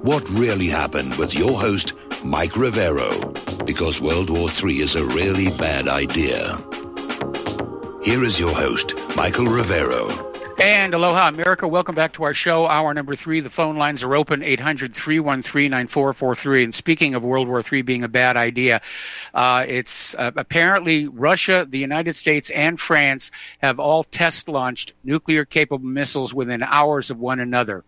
What really happened with your host, Mike Rivero, because World War III is a really bad idea. Here is your host, Michael Rivero. And aloha, America. Welcome back to our show, hour number 3. The phone lines are open, 800-313-9443. And speaking of World War III being a bad idea, it's apparently Russia, the United States, and France have all test-launched nuclear-capable missiles within hours of one another.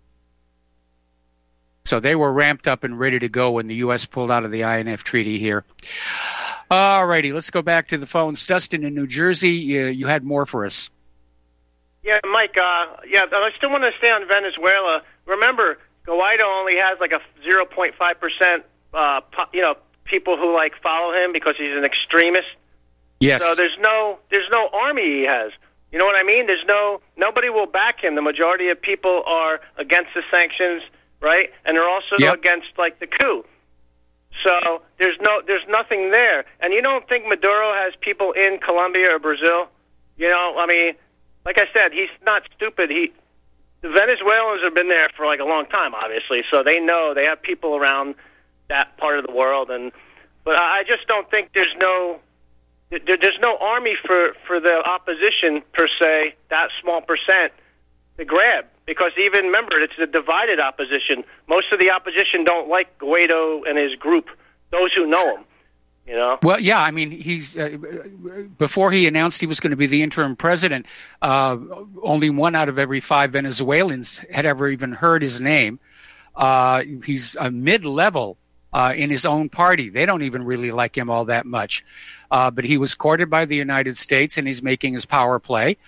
So they were ramped up and ready to go when the U.S. pulled out of the INF Treaty here. All righty, let's go back to the phones. Dustin in New Jersey, you had more for us. Yeah, Mike, I still want to stay on Venezuela. Remember, Guaido only has like a 0.5%, people who like follow him because he's an extremist. Yes. So there's no army he has. You know what I mean? Nobody will back him. The majority of people are against the sanctions, right? And they're also against like the coup. So there's nothing there. And you don't think Maduro has people in Colombia or Brazil? You know, I mean, like I said, he's not stupid. The Venezuelans have been there for like a long time, obviously, so they know they have people around that part of the world. But I just don't think there's no army for the opposition per se, that small percent to grab. Because even, remember, it's a divided opposition. Most of the opposition don't like Guaido and his group, those who know him, you know? Well, yeah, I mean, he's before he announced he was going to be the interim president, only 1 out of every 5 Venezuelans had ever even heard his name. He's a mid-level in his own party. They don't even really like him all that much. But he was courted by the United States, and he's making his power play.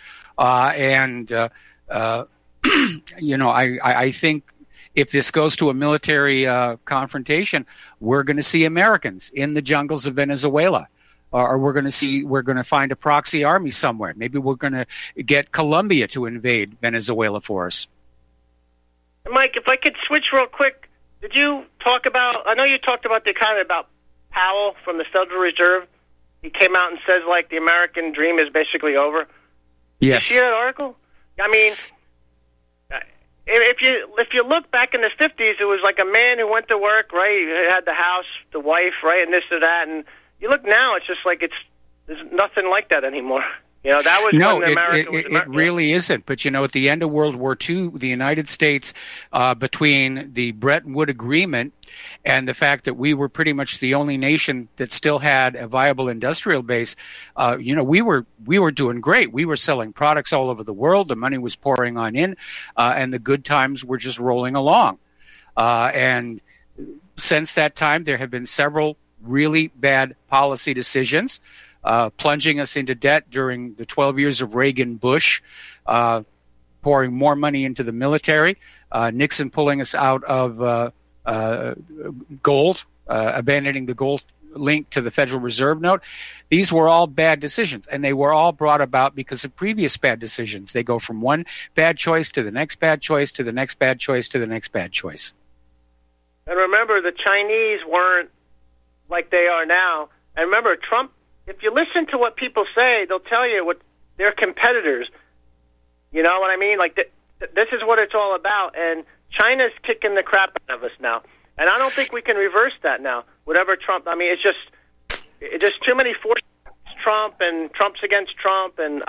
You know, I think if this goes to a military confrontation, we're going to see Americans in the jungles of Venezuela, or we're going to find a proxy army somewhere. Maybe we're going to get Colombia to invade Venezuela for us. Mike, if I could switch real quick, did you talk about? I know you talked about the economy, about Powell from the Federal Reserve. He came out and says like the American dream is basically over. Yes. Did you see that article? I mean, if you look back in the 50s, it was like a man who went to work, right? He had the house, the wife, right, and this or that. And you look now, it's just like there's nothing like that anymore. You know, that was when America was America. It really isn't. But, you know, at the end of World War II, the United States, between the Bretton Woods Agreement and the fact that we were pretty much the only nation that still had a viable industrial base, you know, we were doing great. We were selling products all over the world. The money was pouring on in, and the good times were just rolling along. And since that time, there have been several really bad policy decisions. Plunging us into debt during the 12 years of Reagan-Bush, pouring more money into the military, Nixon pulling us out of gold, abandoning the gold link to the Federal Reserve note. These were all bad decisions, and they were all brought about because of previous bad decisions. They go from one bad choice to the next bad choice to the next bad choice to the next bad choice. And remember, the Chinese weren't like they are now. And remember, Trump, if you listen to what people say, they'll tell you what their competitors, you know what I mean? Like, this is what it's all about, and China's kicking the crap out of us now. And I don't think we can reverse that now. Whatever Trump, I mean, it's just too many forces against Trump, and Trump's against Trump, and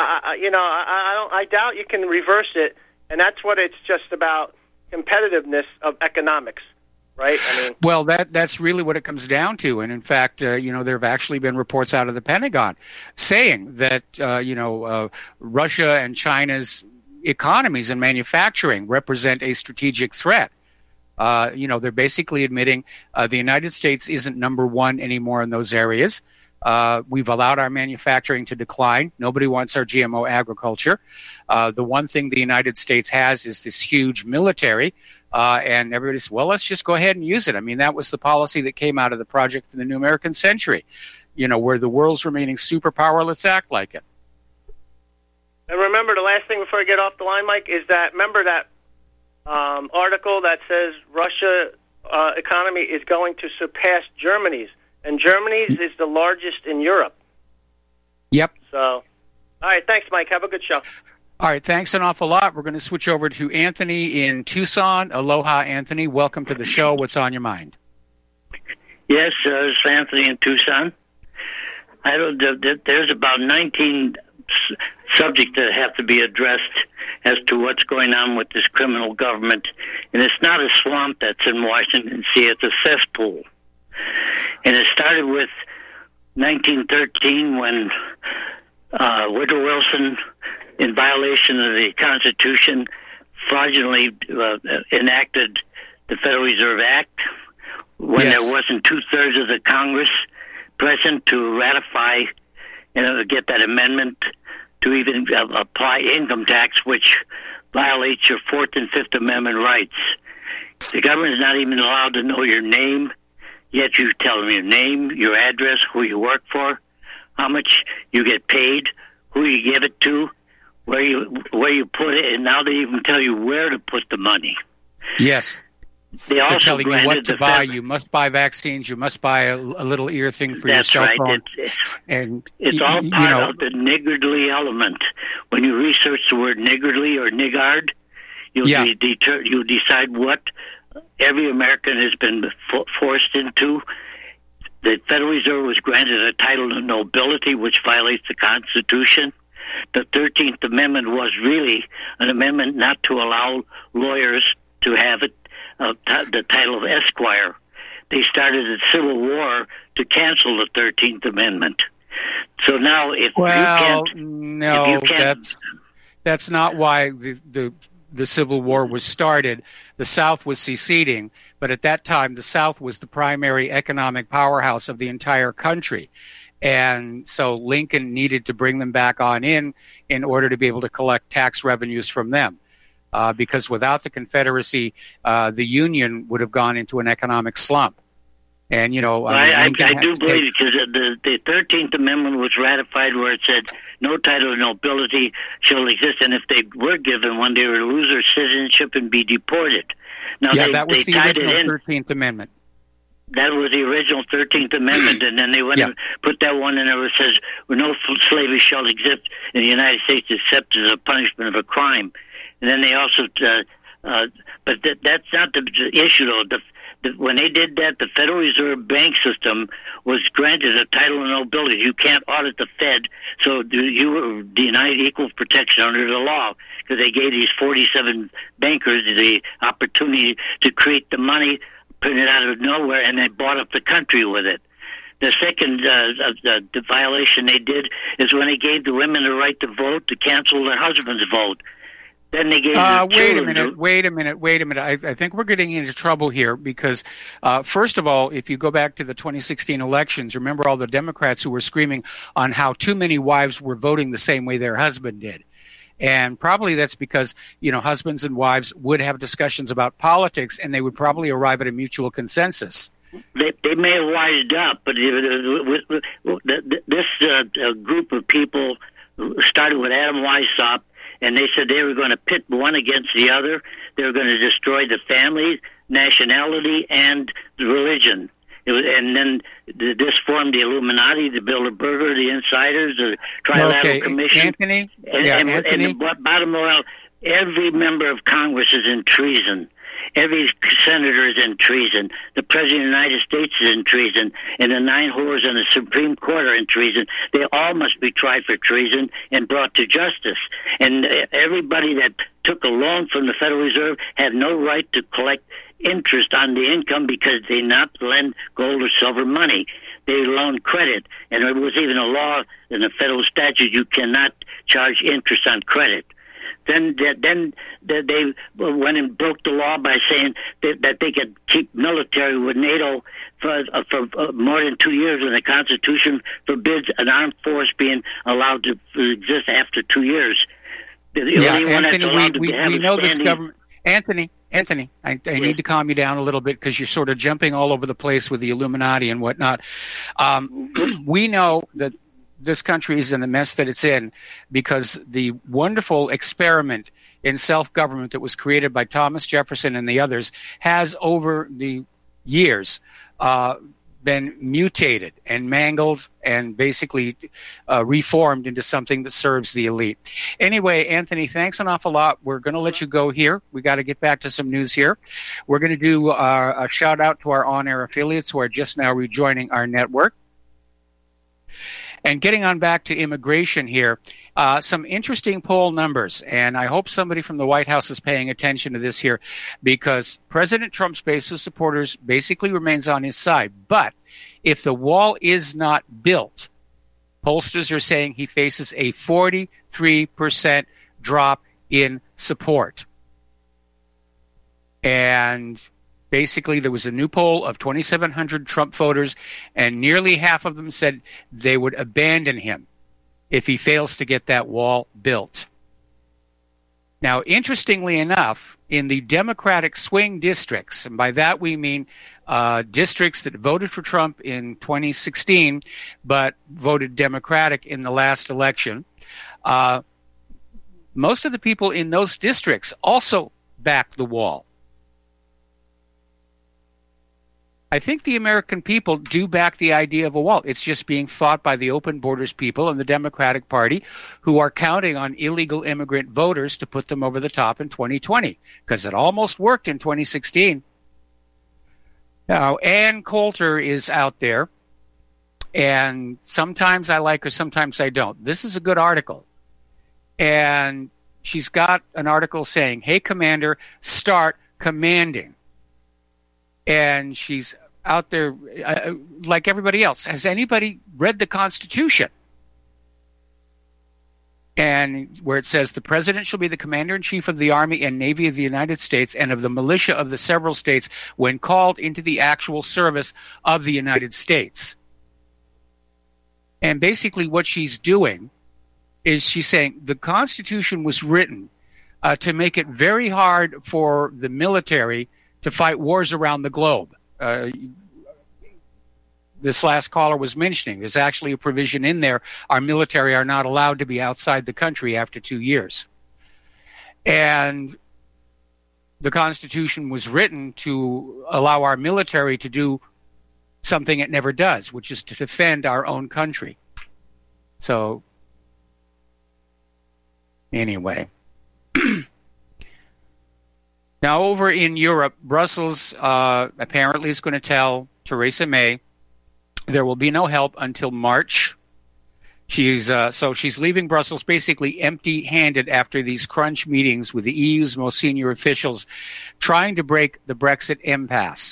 I doubt you can reverse it. And that's what it's just about, competitiveness of economics. Right? I mean, well, that's really what it comes down to. And in fact, there have actually been reports out of the Pentagon saying that, Russia and China's economies and manufacturing represent a strategic threat. They're basically admitting the United States isn't number one anymore in those areas. We've allowed our manufacturing to decline. Nobody wants our GMO agriculture. The one thing the United States has is this huge military. And everybody says, well, let's just go ahead and use it. I mean, that was the policy that came out of the Project for the New American Century. You know, where the world's remaining superpower, let's act like it. And remember, the last thing before I get off the line, Mike, is that, remember that article that says Russia economy is going to surpass Germany's. And Germany's is the largest in Europe. Yep. So, all right, thanks, Mike. Have a good show. All right, thanks an awful lot. We're going to switch over to Anthony in Tucson. Aloha, Anthony. Welcome to the show. What's on your mind? Yes, it's Anthony in Tucson. There's about 19 subjects that have to be addressed as to what's going on with this criminal government. And it's not a swamp that's in Washington, D.C., it's a cesspool. And it started with 1913 when Woodrow Wilson, in violation of the Constitution, fraudulently enacted the Federal Reserve Act when there wasn't two-thirds of the Congress present to ratify, get that amendment to even apply income tax, which violates your Fourth and Fifth Amendment rights. The government is not even allowed to know your name, yet you tell them your name, your address, who you work for, how much you get paid, who you give it to, where you put it, and now they even tell you where to put the money. Yes. They also telling you what to buy. You must buy vaccines. You must buy a little ear thing for your cell phone. It's all part of the niggardly element. When you research the word niggardly or niggard, you decide what every American has been forced into. The Federal Reserve was granted a title of nobility, which violates the Constitution. The 13th Amendment was really an amendment not to allow lawyers to have it. The title of Esquire. They started a civil war to cancel the 13th Amendment. So now, that's not why the Civil War was started. The South was seceding, but at that time, the South was the primary economic powerhouse of the entire country. And so Lincoln needed to bring them back on in order to be able to collect tax revenues from them. Because without the Confederacy, the Union would have gone into an economic slump. And, I do believe it, because the 13th Amendment was ratified where it said no title of nobility shall exist, and if they were given one, they would lose their citizenship and be deported. Now, that was the original 13th Amendment. That was the original 13th Amendment, and then they went and put that one in there that says, no slavery shall exist in the United States except as a punishment of a crime. And then they also, but that's not the issue, though. When they did that, the Federal Reserve bank system was granted a title of nobility. You can't audit the Fed, so you were denied equal protection under the law, because they gave these 47 bankers the opportunity to create the money, print it out of nowhere, and they bought up the country with it. The second the violation they did is when they gave the women the right to vote, to cancel their husband's vote. Then they gave Wait a minute. I think we're getting into trouble here because, first of all, if you go back to the 2016 elections, remember all the Democrats who were screaming on how too many wives were voting the same way their husband did. And probably that's because, husbands and wives would have discussions about politics, and they would probably arrive at a mutual consensus. They may have wised up, but this group of people started with Adam Weishaupt, and they said they were going to pit one against the other. They were going to destroy the family, nationality, and the religion. And then this formed the Illuminati, the Bilderberger, the Insiders, the Trilateral Commission. Anthony? And the bottom line, every member of Congress is in treason. Every senator is in treason. The President of the United States is in treason. And the 9 whores on the Supreme Court are in treason. They all must be tried for treason and brought to justice. And everybody that took a loan from the Federal Reserve had no right to collect interest on the income because they not lend gold or silver money. They loan credit. And there was even a law in the federal statute, you cannot charge interest on credit. Then they went and broke the law by saying that they could keep military with NATO for more than 2 years, and the Constitution forbids an armed force being allowed to exist after 2 years. Anthony, we know this government. Anthony, I need to calm you down a little bit because you're sort of jumping all over the place with the Illuminati and whatnot. We know that this country is in the mess that it's in because the wonderful experiment in self-government that was created by Thomas Jefferson and the others has, over the years, been mutated and mangled and basically reformed into something that serves the elite. Anyway, Anthony, thanks an awful lot. We're going to let you go here. We got to get back to some news here. We're going to do a shout out to our on-air affiliates who are just now rejoining our network. And getting on back to immigration here, some interesting poll numbers, and I hope somebody from the White House is paying attention to this here, because President Trump's base of supporters basically remains on his side. But if the wall is not built, pollsters are saying he faces a 43% drop in support. And basically, there was a new poll of 2,700 Trump voters, and nearly half of them said they would abandon him if he fails to get that wall built. Now, interestingly enough, in the Democratic swing districts, and by that we mean districts that voted for Trump in 2016 but voted Democratic in the last election, most of the people in those districts also backed the wall. I think the American people do back the idea of a wall. It's just being fought by the open borders people and the Democratic Party, who are counting on illegal immigrant voters to put them over the top in 2020, because it almost worked in 2016. Now, Ann Coulter is out there, and sometimes I like her, sometimes I don't. This is a good article. And she's got an article saying, "Hey, Commander, start commanding." And she's out there like everybody else. Has anybody read the Constitution? And where it says, "The president shall be the commander-in-chief of the Army and Navy of the United States and of the militia of the several states when called into the actual service of the United States." And basically what she's doing is she's saying the Constitution was written to make it very hard for the military to fight wars around the globe. This last caller was mentioning there's actually a provision in there. Our military are not allowed to be outside the country after 2 years. And the Constitution was written to allow our military to do something it never does, which is to defend our own country. So, anyway. Now, over in Europe, Brussels apparently is going to tell Theresa May there will be no help until March. She's leaving Brussels basically empty-handed after these crunch meetings with the EU's most senior officials trying to break the Brexit impasse.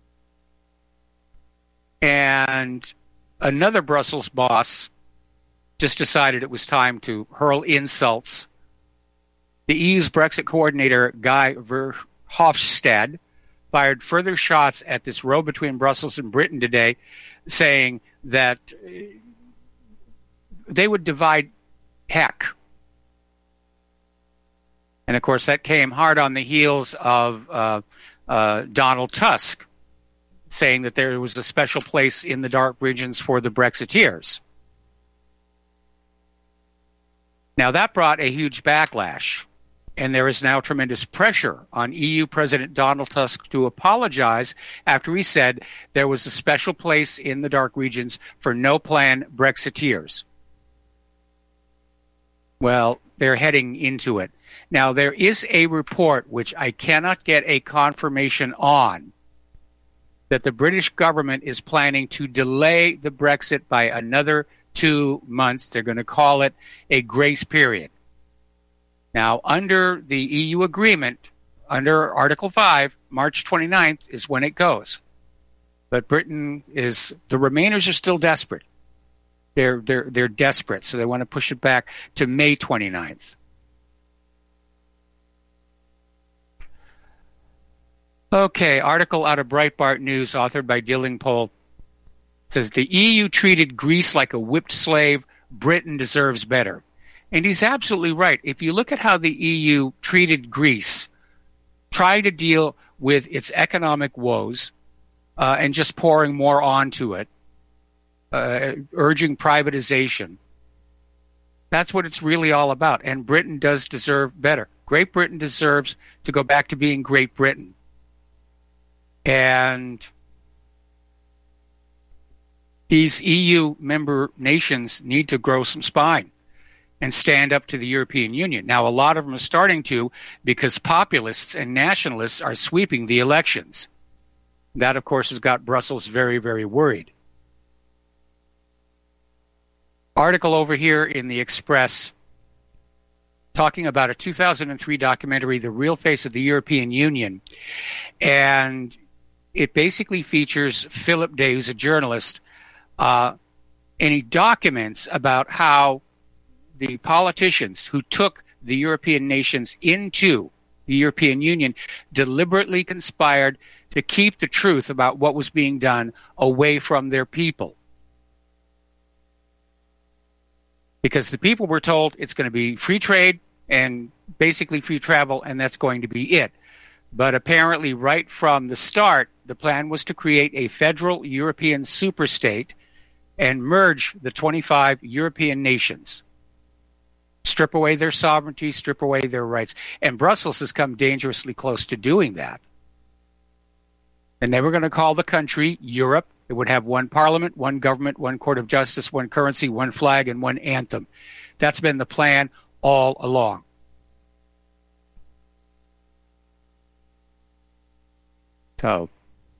And another Brussels boss just decided it was time to hurl insults. The EU's Brexit coordinator, Guy Verhofstadt, fired further shots at this row between Brussels and Britain today, saying that they would divide heck. And, of course, that came hard on the heels of Donald Tusk saying that there was a special place in the dark regions for the Brexiteers. Now, that brought a huge backlash. And there is now tremendous pressure on EU President Donald Tusk to apologize after he said there was a special place in the dark regions for no-plan Brexiteers. Well, they're heading into it. Now, there is a report, which I cannot get a confirmation on, that the British government is planning to delay the Brexit by another 2 months. They're going to call it a grace period. Now, under the EU agreement, under Article 5, March 29th is when it goes. But Britain is, the Remainers are still desperate. They're desperate, so they want to push it back to May 29th. Okay, article out of Breitbart News, authored by Dylan Pohl, says the EU treated Greece like a whipped slave. Britain deserves better. And he's absolutely right. If you look at how the EU treated Greece, trying to deal with its economic woes and just pouring more onto it, urging privatization, that's what it's really all about. And Britain does deserve better. Great Britain deserves to go back to being Great Britain. And These EU member nations need to grow some spine and stand up to the European Union. Now, a lot of them are starting to, because populists and nationalists are sweeping the elections. That, of course, has got Brussels very, very worried. Article over here in the Express talking about a 2003 documentary, The Real Face of the European Union. And it basically features Philip Day, who's a journalist, and he documents about how the politicians who took the European nations into the European Union deliberately conspired to keep the truth about what was being done away from their people. Because the people were told it's going to be free trade and basically free travel, and that's going to be it. But apparently, right from the start, the plan was to create a federal European superstate and merge the 25 European nations. Strip away their sovereignty, strip away their rights. And Brussels has come dangerously close to doing that. And they were going to call the country Europe. It would have one parliament, one government, one court of justice, one currency, one flag, and one anthem. That's been the plan all along. So,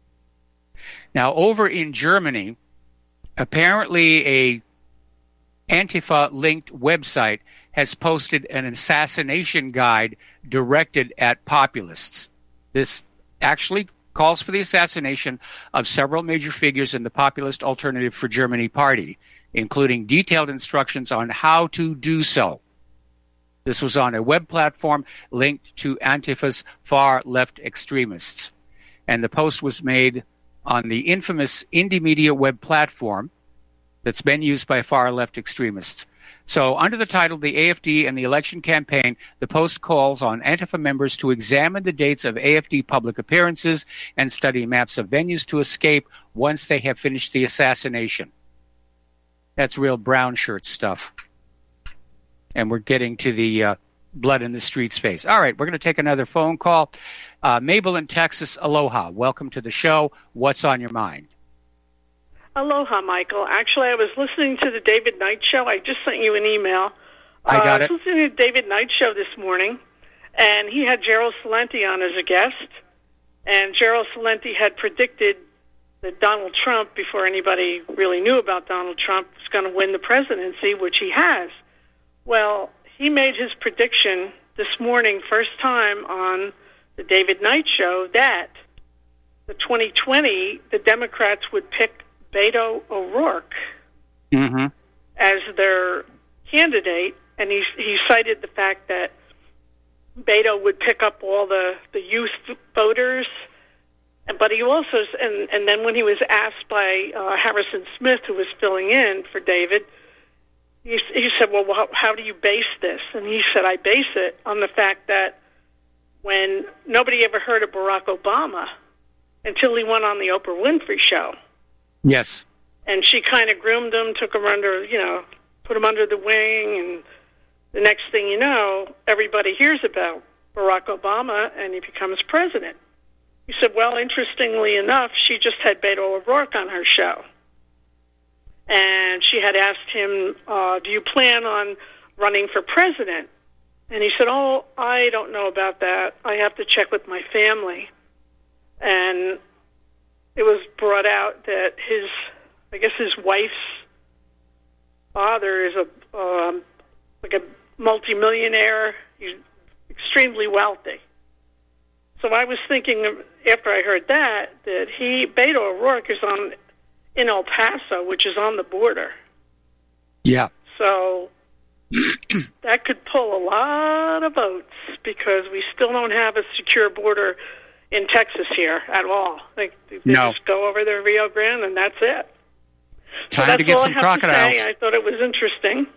now over in Germany, apparently a Antifa-linked website has posted an assassination guide directed at populists. This actually calls for the assassination of several major figures in the Populist Alternative for Germany party, including detailed instructions on how to do so. This was on a web platform linked to Antifa's far-left extremists. And the post was made on the infamous Indymedia web platform that's been used by far-left extremists. So under the title, The AFD and the Election Campaign, the post calls on Antifa members to examine the dates of AFD public appearances and study maps of venues to escape once they have finished the assassination. That's real brown shirt stuff. And we're getting to the blood in the streets phase. All right, we're going to take another phone call. Mabel in Texas, aloha. Welcome to the show. What's on your mind? Aloha, Michael. Actually, I was listening to the David Knight Show. I just sent you an email. I got it. I was listening to the David Knight Show this morning, and he had Gerald Celente on as a guest. And Gerald Celente had predicted that Donald Trump, before anybody really knew about Donald Trump, was going to win the presidency, which he has. Well, he made his prediction this morning, first time on the David Knight Show, that the 2020, the Democrats would pick Beto O'Rourke as their candidate, and he cited the fact that Beto would pick up all the youth voters, but he also, and then when he was asked by Harrison Smith, who was filling in for David, he said, well, how do you base this? And he said, I base it on the fact that when nobody ever heard of Barack Obama until he went on the Oprah Winfrey Show. Yes. And she kind of groomed him, took him under, put him under the wing, and the next thing you know, everybody hears about Barack Obama, and he becomes president. He said, well, interestingly enough, she just had Beto O'Rourke on her show. And she had asked him, do you plan on running for president? And he said, oh, I don't know about that. I have to check with my family. And it was brought out that his wife's father is a multimillionaire. He's extremely wealthy. So I was thinking, after I heard that Beto O'Rourke is in El Paso, which is on the border. Yeah. So that could pull a lot of votes because we still don't have a secure border in Texas here at all. They just go over the Rio Grande and that's it. Time to get some crocodiles. I thought it was interesting,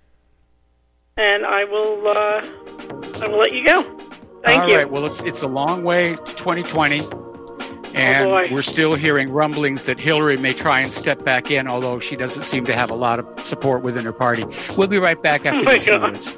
and I will let you go. Thank you. All right. Well, it's a long way to 2020, and we're still hearing rumblings that Hillary may try and step back in, although she doesn't seem to have a lot of support within her party. We'll be right back after these words.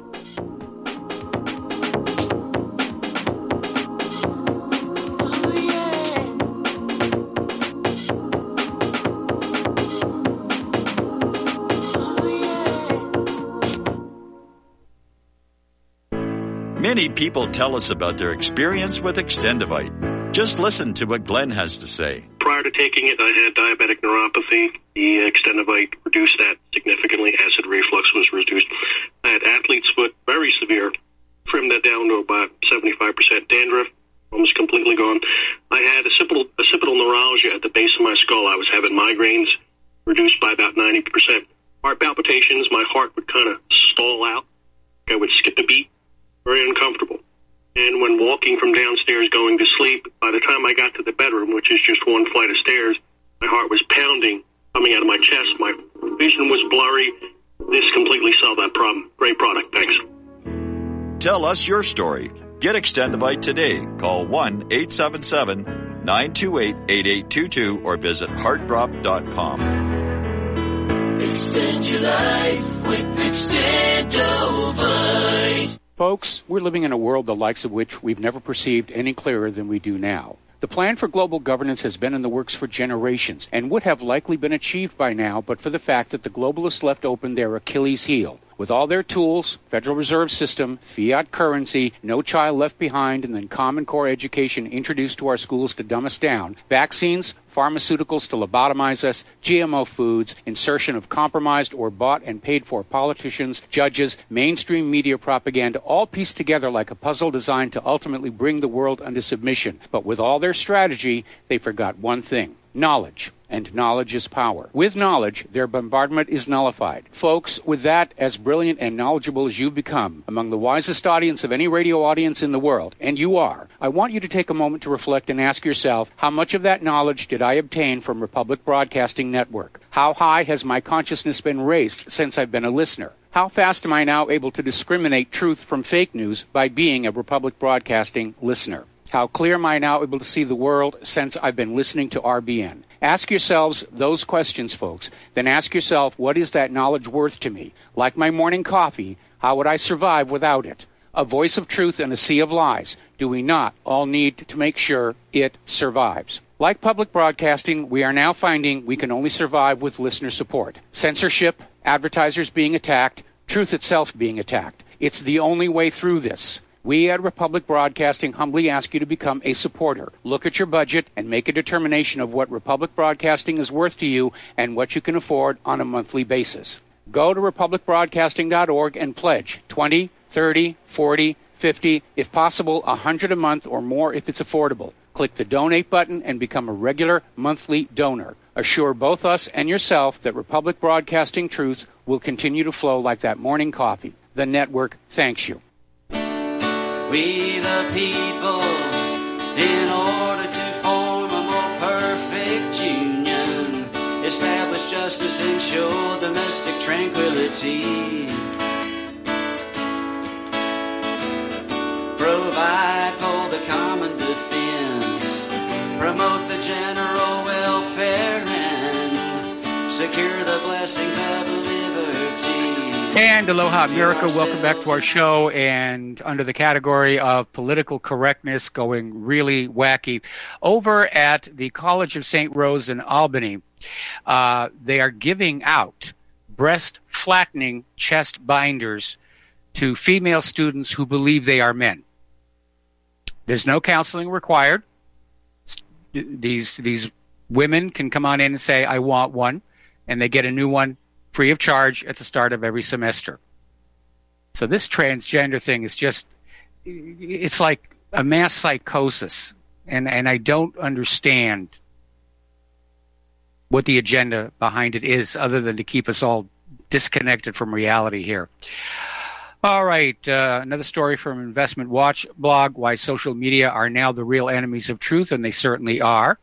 Many people tell us about their experience with Extendivite. Just listen to what Glenn has to say. Prior to taking it, I had diabetic neuropathy. The Extendivite reduced that significantly. Acid reflux was reduced. I had athlete's foot, very severe. Trimmed that down to about 75%. Dandruff, almost completely gone. I had occipital neuralgia at the base of my skull. I was having migraines, reduced by about 90%. Heart palpitations, my heart would kind of stall out. I would skip a beat. Very uncomfortable. And when walking from downstairs going to sleep, by the time I got to the bedroom, which is just one flight of stairs, my heart was pounding, coming out of my chest. My vision was blurry. This completely solved that problem. Great product. Thanks. Tell us your story. Get Extendivite today. Call 1-877-928-8822 or visit heartdrop.com. Extend your life with Extendivite. Folks, we're living in a world the likes of which we've never perceived any clearer than we do now. The plan for global governance has been in the works for generations and would have likely been achieved by now but for the fact that the globalists left open their Achilles heel. With all their tools, Federal Reserve System, fiat currency, no child left behind, and then Common Core education introduced to our schools to dumb us down, vaccines, pharmaceuticals to lobotomize us, GMO foods, insertion of compromised or bought and paid for politicians, judges, mainstream media propaganda, all pieced together like a puzzle designed to ultimately bring the world under submission. But with all their strategy, they forgot one thing: knowledge. And knowledge is power. With knowledge, their bombardment is nullified. Folks, with that, as brilliant and knowledgeable as you've become, among the wisest audience of any radio audience in the world, and you are, I want you to take a moment to reflect and ask yourself, how much of that knowledge did I obtain from Republic Broadcasting Network? How high has my consciousness been raised since I've been a listener? How fast am I now able to discriminate truth from fake news by being a Republic Broadcasting listener? How clear am I now able to see the world since I've been listening to RBN? Ask yourselves those questions, folks. Then ask yourself, what is that knowledge worth to me? Like my morning coffee, how would I survive without it? A voice of truth in a sea of lies. Do we not all need to make sure it survives? Like public broadcasting, we are now finding we can only survive with listener support. Censorship, advertisers being attacked, truth itself being attacked. It's the only way through this. We at Republic Broadcasting humbly ask you to become a supporter. Look at your budget and make a determination of what Republic Broadcasting is worth to you and what you can afford on a monthly basis. Go to republicbroadcasting.org and pledge $20, $30, $40, $50, if possible, $100 a month or more if it's affordable. Click the donate button and become a regular monthly donor. Assure both us and yourself that Republic Broadcasting truth will continue to flow like that morning coffee. The network thanks you. We the people, in order to form a more perfect union, establish justice, ensure domestic tranquility, provide for the common defense, promote the general welfare, and secure the blessings of liberty. And aloha, America. Welcome back to our show. And under the category of political correctness going really wacky, over at the College of St. Rose in Albany, they are giving out breast flattening chest binders to female students who believe they are men. There's no counseling required. These women can come on in and say, I want one, and they get a new one free of charge at the start of every semester. So this transgender thing is just, it's like a mass psychosis. And I don't understand what the agenda behind it is other than to keep us all disconnected from reality here. All right, another story from Investment Watch blog, why social media are now the real enemies of truth, and they certainly are.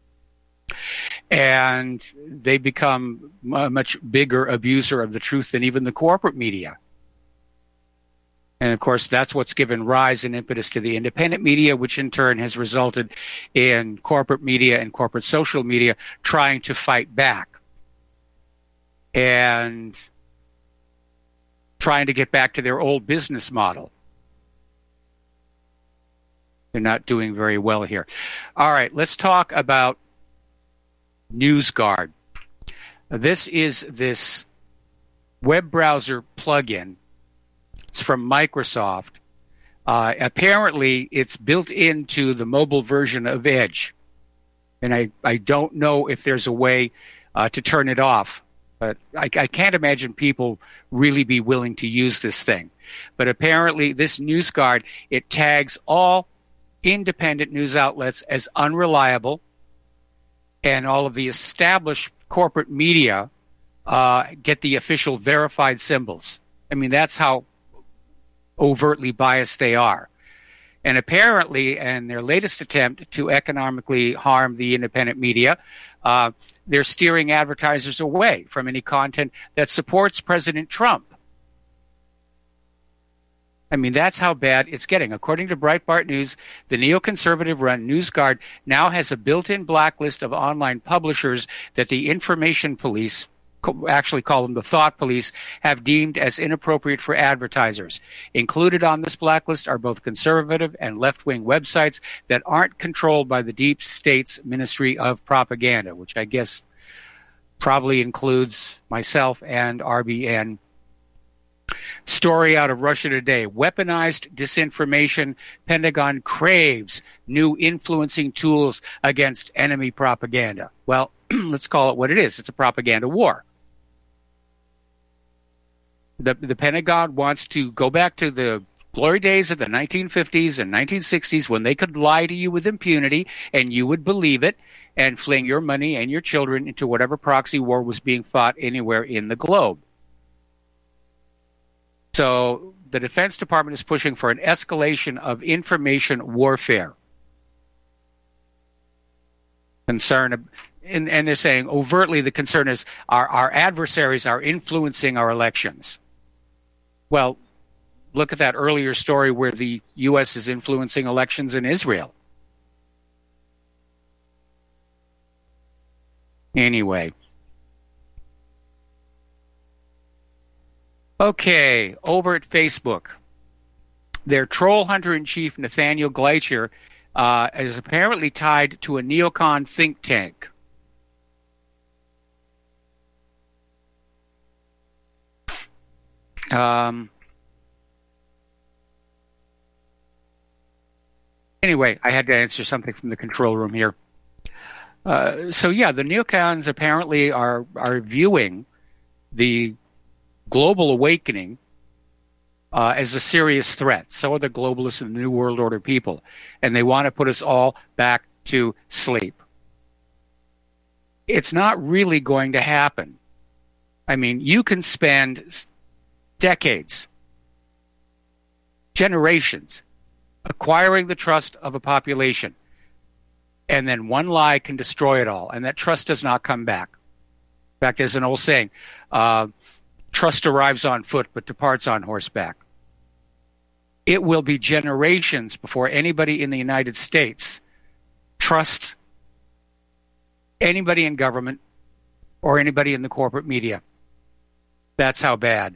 And they become a much bigger abuser of the truth than even the corporate media. And, of course, that's what's given rise and impetus to the independent media, which in turn has resulted in corporate media and corporate social media trying to fight back and trying to get back to their old business model. They're not doing very well here. All right, let's talk about NewsGuard. This is this web browser plugin. It's from Microsoft Apparently, it's built into the mobile version of Edge. And I don't know if there's a way to turn it off. But I can't imagine people really be willing to use this thing. But apparently, this NewsGuard, it tags all independent news outlets as unreliable, and all of the established corporate media get the official verified symbols. I mean, that's how overtly biased they are. And apparently, in their latest attempt to economically harm the independent media, they're steering advertisers away from any content that supports President Trump. I mean, that's how bad it's getting. According to Breitbart News, the neoconservative-run NewsGuard now has a built-in blacklist of online publishers that the information police, actually call them the thought police, have deemed as inappropriate for advertisers. Included on this blacklist are both conservative and left-wing websites that aren't controlled by the deep state's Ministry of Propaganda, which I guess probably includes myself and RBN. Story out of Russia Today. Weaponized disinformation. Pentagon craves new influencing tools against enemy propaganda. Well, let's call it what it is. It's a propaganda war. The Pentagon wants to go back to the glory days of the 1950s and 1960s when they could lie to you with impunity and you would believe it and fling your money and your children into whatever proxy war was being fought anywhere in the globe. So the Defense Department is pushing for an escalation of information warfare. Concern, and they're saying overtly the concern is our adversaries are influencing our elections. Well, look at that earlier story where the U.S. is influencing elections in Israel. Anyway. Okay, over at Facebook, their troll hunter-in-chief, Nathaniel Gleicher, is apparently tied to a neocon think tank. Anyway, I had to answer something from the control room here. The neocons apparently are viewing the global awakening as a serious threat. So are the globalists and the New World Order people. And they want to put us all back to sleep. It's not really going to happen. I mean, you can spend decades, generations, acquiring the trust of a population, and then one lie can destroy it all, and that trust does not come back. In fact, there's an old saying, trust arrives on foot but departs on horseback. It will be generations before anybody in the United States trusts anybody in government or anybody in the corporate media. That's how bad.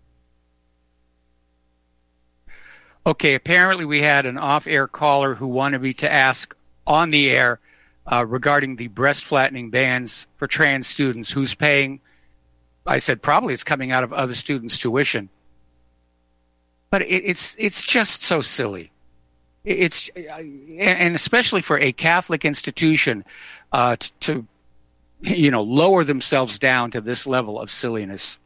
Okay, apparently we had an off-air caller who wanted me to ask on the air regarding the breast flattening bans for trans students. Who's paying? I said probably it's coming out of other students' tuition. But it's just so silly. And especially for a Catholic institution to lower themselves down to this level of silliness.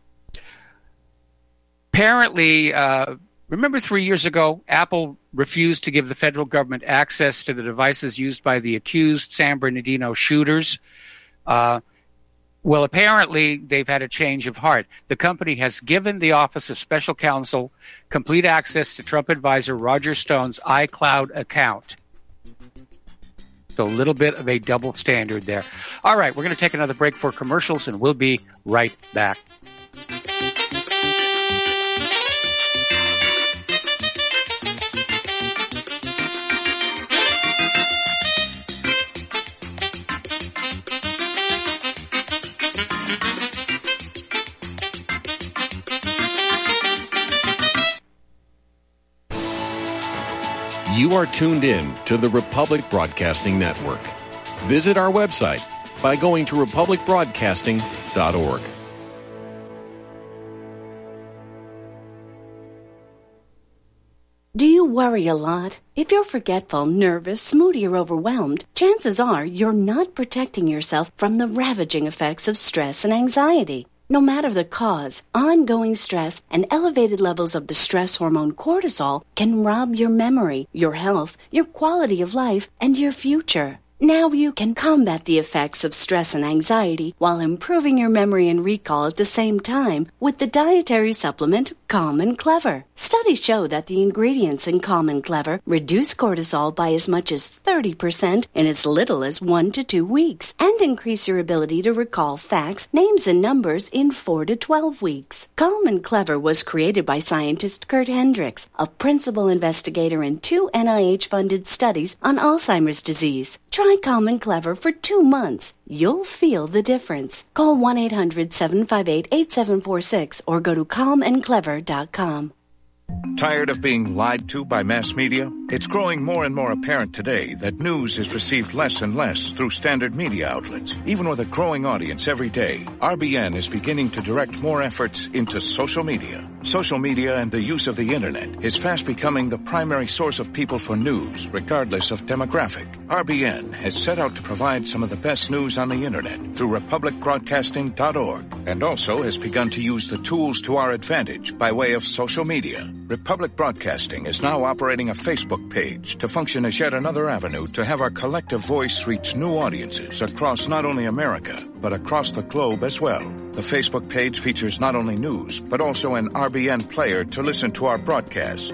Apparently, remember 3 years ago, Apple refused to give the federal government access to the devices used by the accused San Bernardino shooters. Well, apparently, they've had a change of heart. The company has given the Office of Special Counsel complete access to Trump advisor Roger Stone's iCloud account. So a little bit of a double standard there. All right, we're going to take another break for commercials, and we'll be right back. You are tuned in to the Republic Broadcasting Network. Visit our website by going to republicbroadcasting.org. Do you worry a lot? If you're forgetful, nervous, moody, or overwhelmed, chances are you're not protecting yourself from the ravaging effects of stress and anxiety. No matter the cause, ongoing stress and elevated levels of the stress hormone cortisol can rob your memory, your health, your quality of life, and your future. Now you can combat the effects of stress and anxiety while improving your memory and recall at the same time with the dietary supplement Calm and Clever. Studies show that the ingredients in Calm and Clever reduce cortisol by as much as 30% in as little as 1 to 2 weeks and increase your ability to recall facts, names, and numbers in 4 to 12 weeks. Calm and Clever was created by scientist Kurt Hendricks, a principal investigator in 2 NIH-funded studies on Alzheimer's disease. Try Calm and Clever for 2 months. You'll feel the difference. Call 1-800-758-8746 or go to calmandclever.com. Tired of being lied to by mass media? It's growing more and more apparent today that news is received less and less through standard media outlets. Even with a growing audience every day, RBN is beginning to direct more efforts into social media. Social media and the use of the internet is fast becoming the primary source of people for news, regardless of demographic. RBN has set out to provide some of the best news on the internet through republicbroadcasting.org and also has begun to use the tools to our advantage by way of social media. Republic Broadcasting is now operating a Facebook page to function as yet another avenue to have our collective voice reach new audiences across not only America, but across the globe as well. The Facebook page features not only news, but also an RBN player to listen to our broadcast.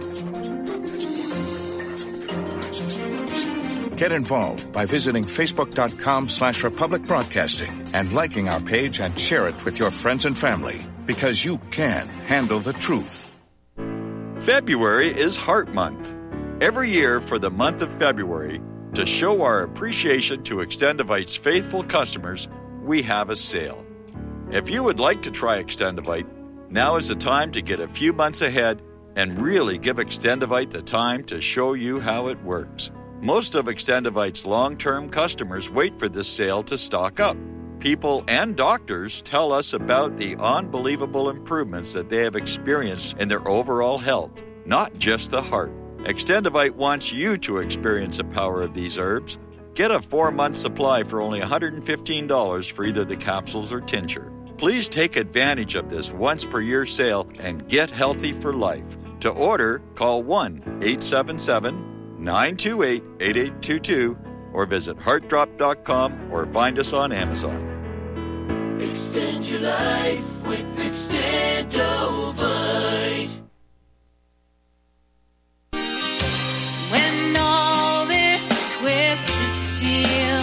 Get involved by visiting facebook.com/Republic Broadcasting and liking our page and share it with your friends and family, because you can handle the truth. February is Heart Month. Every year for the month of February, to show our appreciation to Extendivite's faithful customers, we have a sale. If you would like to try Extendivite, now is the time to get a few months ahead and really give Extendivite the time to show you how it works. Most of Extendivite's long-term customers wait for this sale to stock up. People and doctors tell us about the unbelievable improvements that they have experienced in their overall health, not just the heart. Extendivite wants you to experience the power of these herbs. Get a 4-month supply for only $115 for either the capsules or tincture. Please take advantage of this once-per-year sale and get healthy for life. To order, call 1-877-928-8822 or visit heartdrop.com or find us on Amazon. Extend your life with Extendovite. When all this twisted steel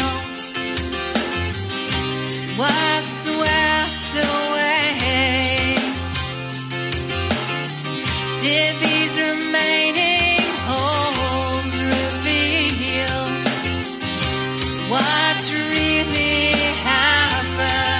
was swept away, did these remaining holes reveal what's really happened?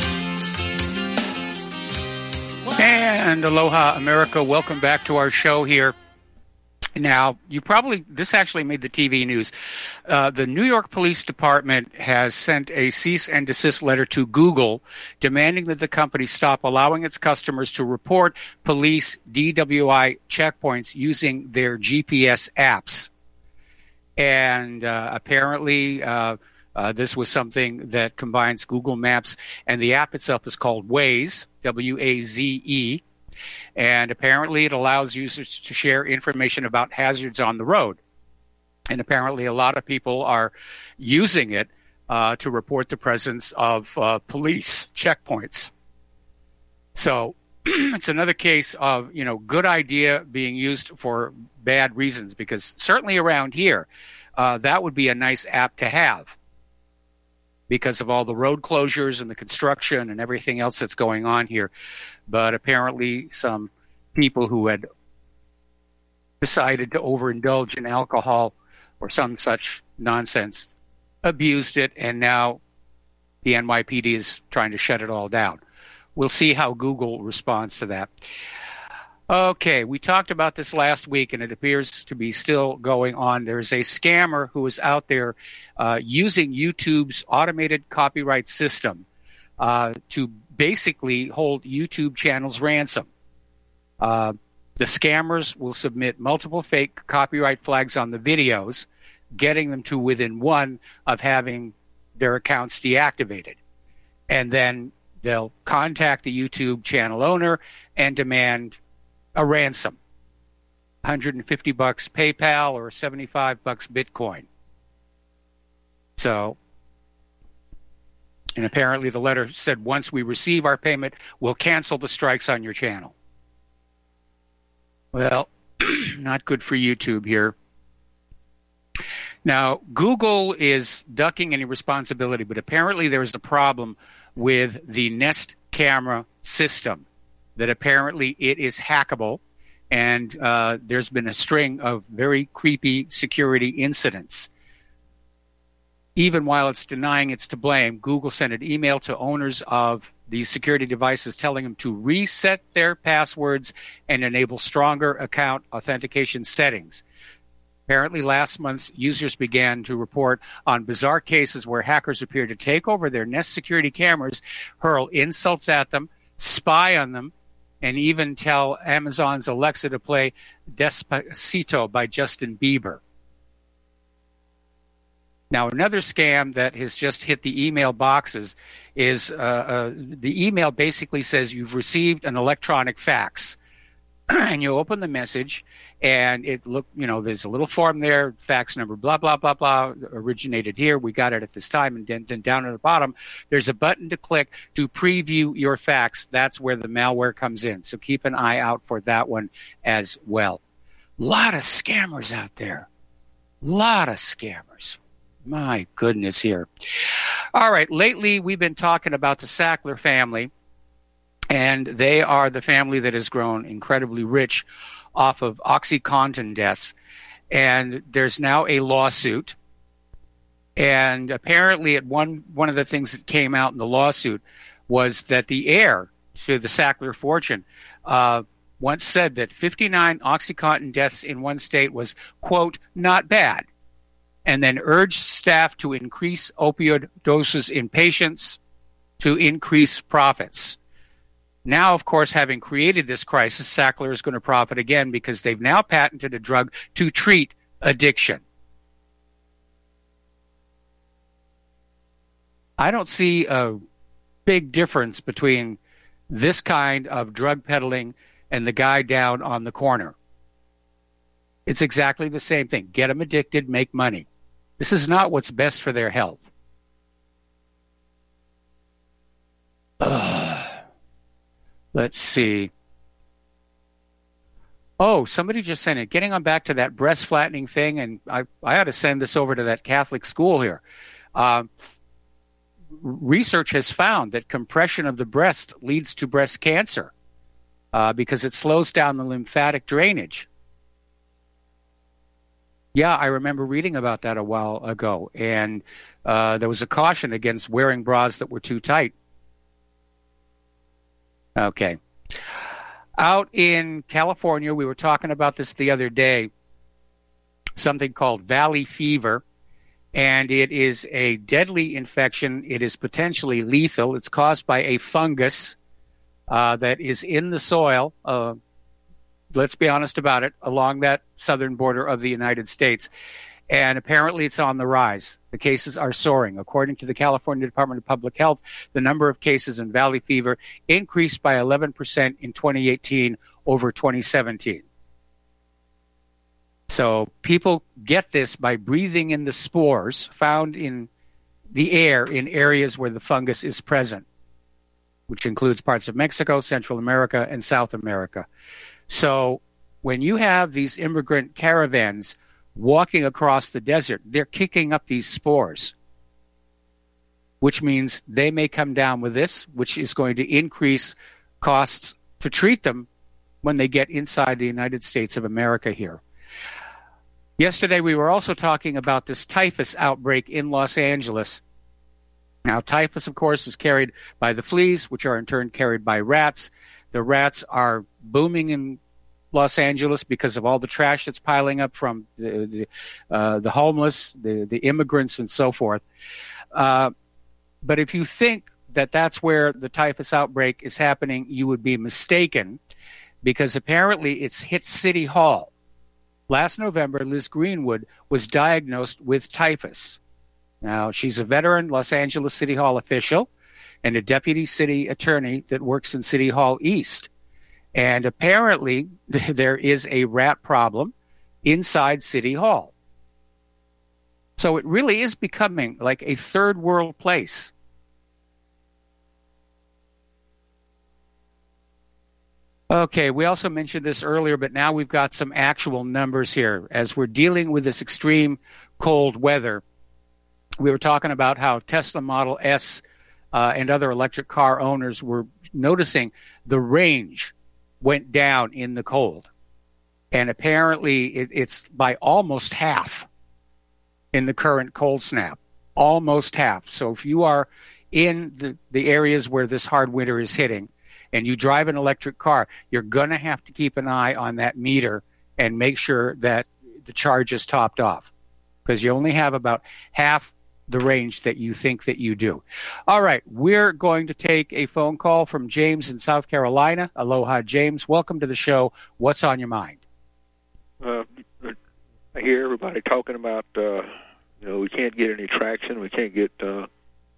And aloha, America. Welcome back to our show here. Now, this actually made the TV news. The New York Police Department has sent a cease and desist letter to Google demanding that the company stop allowing its customers to report police DWI checkpoints using their GPS apps. And apparently, this was something that combines Google Maps, and the app itself is called Waze, W-A-Z-E. And apparently it allows users to share information about hazards on the road. And apparently a lot of people are using it to report the presence of police checkpoints. So it's another case of, good idea being used for bad reasons, because certainly around here, that would be a nice app to have because of all the road closures and the construction and everything else that's going on here. But apparently some people who had decided to overindulge in alcohol or some such nonsense abused it, and now the NYPD is trying to shut it all down. We'll see how Google responds to that. Okay, we talked about this last week, and it appears to be still going on. There's a scammer who is out there using YouTube's automated copyright system to basically hold YouTube channels ransom. The scammers will submit multiple fake copyright flags on the videos, getting them to within one of having their accounts deactivated. And then they'll contact the YouTube channel owner and demand a ransom, $150 PayPal or $75 Bitcoin. So, and apparently the letter said, once we receive our payment, we'll cancel the strikes on your channel. Well, not good for YouTube here. Now, Google is ducking any responsibility, but apparently there is a problem with the Nest camera system, that apparently it is hackable, and there's been a string of very creepy security incidents. Even while it's denying it's to blame, Google sent an email to owners of these security devices telling them to reset their passwords and enable stronger account authentication settings. Apparently, last month, users began to report on bizarre cases where hackers appear to take over their Nest security cameras, hurl insults at them, spy on them, and even tell Amazon's Alexa to play Despacito by Justin Bieber. Now, another scam that has just hit the email boxes is the email basically says you've received an electronic fax. And you open the message, and there's a little form there, fax number, blah, blah, blah, blah, originated here. We got it at this time. And then down at the bottom, there's a button to click to preview your fax. That's where the malware comes in. So keep an eye out for that one as well. A lot of scammers out there. A lot of scammers. My goodness here. All right. Lately, we've been talking about the Sackler family. And they are the family that has grown incredibly rich off of OxyContin deaths. And there's now a lawsuit. And apparently one of the things that came out in the lawsuit was that the heir to the Sackler fortune once said that 59 OxyContin deaths in one state was, quote, not bad. And then urged staff to increase opioid doses in patients to increase profits. Now, of course, having created this crisis, Sackler is going to profit again because they've now patented a drug to treat addiction. I don't see a big difference between this kind of drug peddling and the guy down on the corner. It's exactly the same thing. Get them addicted, make money. This is not what's best for their health. Let's see. Oh, somebody just sent it. Getting on back to that breast flattening thing, and I ought to send this over to that Catholic school here. Research has found that compression of the breast leads to breast cancer because it slows down the lymphatic drainage. Yeah, I remember reading about that a while ago, and there was a caution against wearing bras that were too tight. Okay. Out in California, we were talking about this the other day, something called valley fever, and it is a deadly infection. It is potentially lethal. It's caused by a fungus that is in the soil, let's be honest about it, along that southern border of the United States. And apparently it's on the rise. The cases are soaring. According to the California Department of Public Health, the number of cases in valley fever increased by 11% in 2018 over 2017. So people get this by breathing in the spores found in the air in areas where the fungus is present, which includes parts of Mexico, Central America, and South America. So when you have these immigrant caravans walking across the desert, they're kicking up these spores, which means they may come down with this, which is going to increase costs to treat them when they get inside the United States of America here. Yesterday, we were also talking about this typhus outbreak in Los Angeles. Now, typhus, of course, is carried by the fleas, which are in turn carried by rats. The rats are booming in Los Angeles because of all the trash that's piling up from the homeless, the immigrants, and so forth. But if you think that that's where the typhus outbreak is happening, you would be mistaken. because apparently it's hit City Hall. Last November, Liz Greenwood was diagnosed with typhus. Now, she's a veteran Los Angeles City Hall official and a deputy city attorney that works in City Hall East. And apparently, there is a rat problem inside City Hall. So it really is becoming like a third world place. Okay, we also mentioned this earlier, but now we've got some actual numbers here. As we're dealing with this extreme cold weather, we were talking about how Tesla Model S and other electric car owners were noticing the range went down in the cold. And apparently it's by almost half in the current cold snap. Almost half. So if you are in the areas where this hard winter is hitting, and you drive an electric car, you're going to have to keep an eye on that meter and make sure that the charge is topped off, because you only have about half the range that you think that you do. All right, we're going to take a phone call from James in South Carolina. Aloha, James. Welcome to the show. What's on your mind? I hear everybody talking about, we can't get any traction. We can't get Trump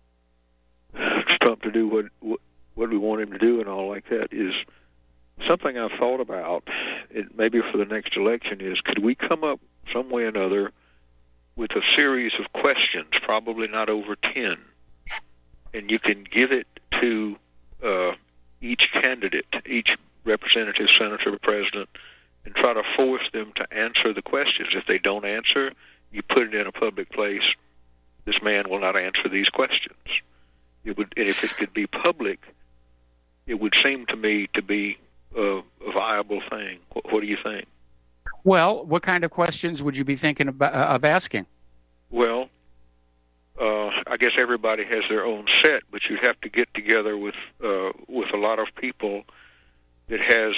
to do what we want him to do and all like that. Is something I've thought about, maybe for the next election, is could we come up some way or another with a series of questions, probably not over 10, and you can give it to each candidate, each representative, senator, president, and try to force them to answer the questions. If they don't answer, you put it in a public place. This man will not answer these questions. It would, and if it could be public, it would seem to me to be a viable thing. What do you think? Well, what kind of questions would you be thinking of asking? Well, I guess everybody has their own set, but you'd have to get together with a lot of people that has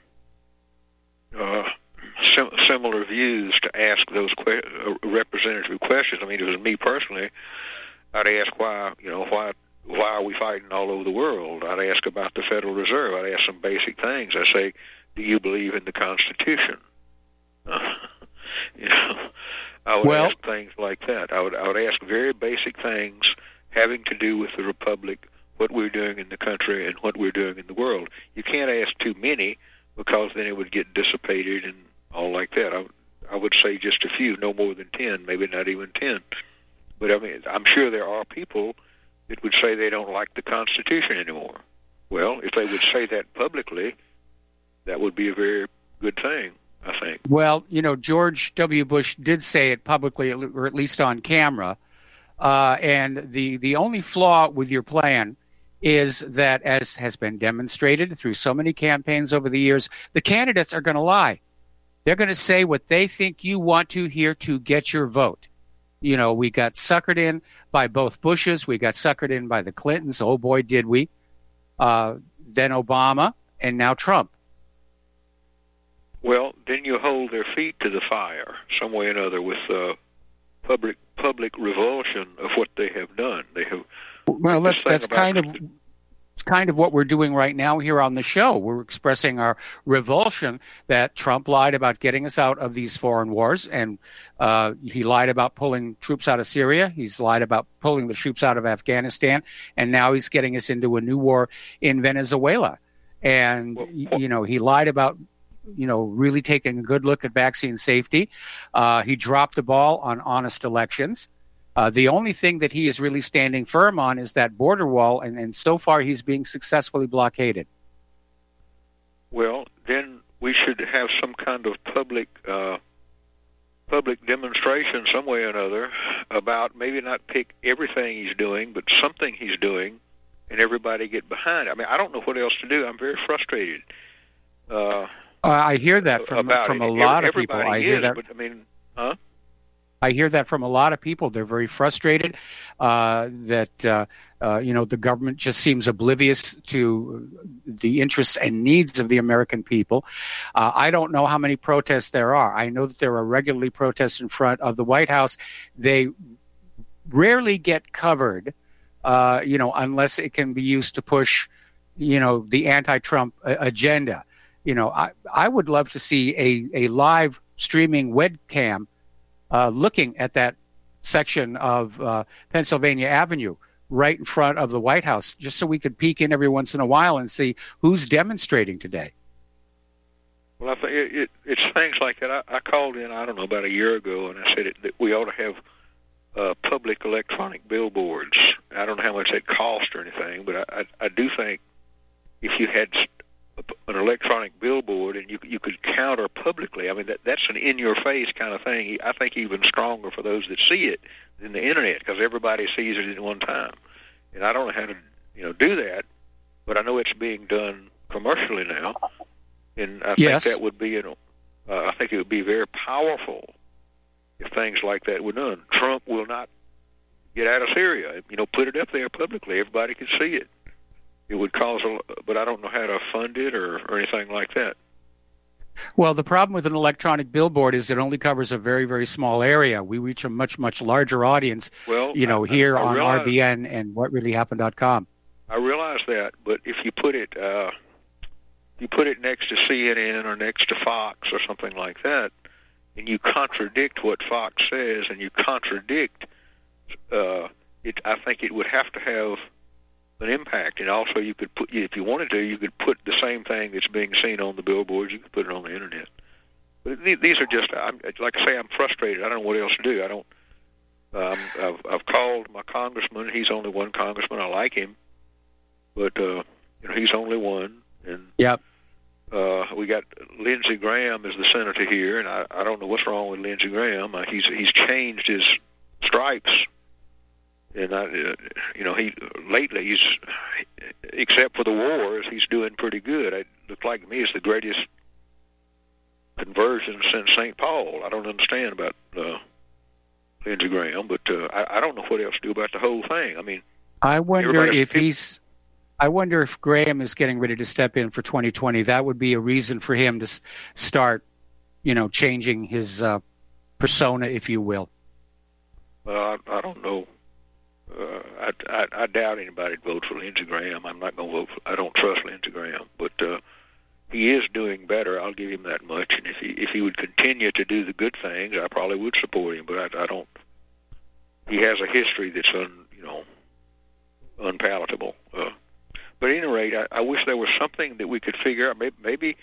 similar views to ask those representative questions. I mean, if it was me personally, I'd ask why are we fighting all over the world? I'd ask about the Federal Reserve. I'd ask some basic things. I say, do you believe in the Constitution? I would ask things like that. I would ask very basic things having to do with the Republic, what we're doing in the country, and what we're doing in the world. You can't ask too many, because then it would get dissipated and all like that. I would say just a few, no more than 10, maybe not even 10. But I mean, I'm sure there are people that would say they don't like the Constitution anymore. Well, if they would say that publicly, that would be a very good thing, I think. Well, George W. Bush did say it publicly, or at least on camera, and the only flaw with your plan is that, as has been demonstrated through so many campaigns over the years, the candidates are going to lie. They're going to say what they think you want to hear to get your vote. We got suckered in by both Bushes. We got suckered in by the Clintons. Oh, boy, did we. Then Obama, and now Trump. Well, then you hold their feet to the fire some way or another with public revulsion of what they have done. They have. Well, that's kind of what we're doing right now here on the show. We're expressing our revulsion that Trump lied about getting us out of these foreign wars, and he lied about pulling troops out of Syria. He's lied about pulling the troops out of Afghanistan, and now he's getting us into a new war in Venezuela. And, he lied about, really taking a good look at vaccine safety. He dropped the ball on honest elections. The only thing that he is really standing firm on is that border wall, and so far he's being successfully blockaded. Well, then we should have some kind of public demonstration some way or another about, maybe not pick everything he's doing, but something he's doing, and everybody get behind it. I mean, I don't know what else to do. I'm very frustrated. I hear that from a lot of people. I hear that. But, I mean, I hear that from a lot of people. They're very frustrated that the government just seems oblivious to the interests and needs of the American people. I don't know how many protests there are. I know that there are regularly protests in front of the White House. They rarely get covered, unless it can be used to push, the anti-Trump agenda. I would love to see a live streaming webcam looking at that section of Pennsylvania Avenue right in front of the White House, just so we could peek in every once in a while and see who's demonstrating today. Well, I think it's things like that. I called in, I don't know, about a year ago, and I said that we ought to have public electronic billboards. I don't know how much that cost or anything, but I do think if you had an electronic billboard and you could counter publicly, I mean, that's an in-your-face kind of thing. I think even stronger for those that see it than the Internet, because everybody sees it at one time. And I don't know how to do that, but I know it's being done commercially now. And I think that would be, I think it would be very powerful if things like that were done. Trump will not get out of Syria. Put it up there publicly. Everybody can see it. It would cause but I don't know how to fund it or anything like that. Well, the problem with an electronic billboard is it only covers a very, very small area. We reach a much, much larger audience, well, here on RBN and WhatReallyHappened.com. I realize that, but if you put it next to CNN or next to Fox or something like that, and you contradict what Fox says, and you contradict it, I think it would have to have an impact. And also, you could put, if you wanted to, you could put the same thing that's being seen on the billboards. You could put it on the Internet. But these are just, like I say, I'm frustrated. I don't know what else to do. I don't. I've called my congressman. He's only one congressman. I like him, but he's only one. And we got Lindsey Graham as the senator here, and I don't know what's wrong with Lindsey Graham. He's changed his stripes. And he's except for the wars, he's doing pretty good. It looks like to me it's the greatest conversion since St. Paul. I don't understand about Lindsey Graham, but I don't know what else to do about the whole thing. I mean, I wonder if Graham is getting ready to step in for 2020. That would be a reason for him to start, changing his persona, if you will. Well, I don't know. I doubt anybody'd vote for Lindsey Graham. I'm not going to vote for. I don't trust Lindsey Graham, but he is doing better. I'll give him that much. And if he would continue to do the good things, I probably would support him. But I don't. He has a history that's unpalatable. But at any rate, I wish there was something that we could figure out. Maybe